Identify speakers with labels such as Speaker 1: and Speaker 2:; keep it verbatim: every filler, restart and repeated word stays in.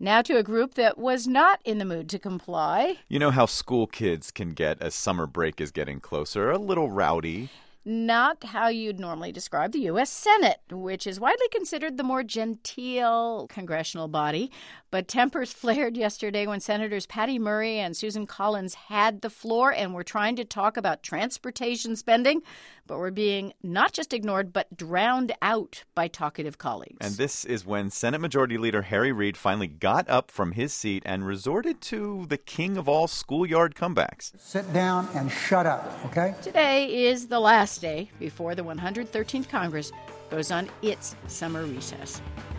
Speaker 1: Now to a group that was not in the mood to comply.
Speaker 2: You know how school kids can get as summer break is getting closer, a little rowdy.
Speaker 1: Not how you'd normally describe the U S Senate, which is widely considered the more genteel congressional body. But tempers flared yesterday when Senators Patty Murray and Susan Collins had the floor and were trying to talk about transportation spending, but were being not just ignored, but drowned out by talkative colleagues.
Speaker 2: And this is when Senate Majority Leader Harry Reid finally got up from his seat and resorted to the king of all schoolyard comebacks.
Speaker 3: Sit down and shut up, okay?
Speaker 1: Today is the last day before the one hundred thirteenth Congress goes on its summer recess.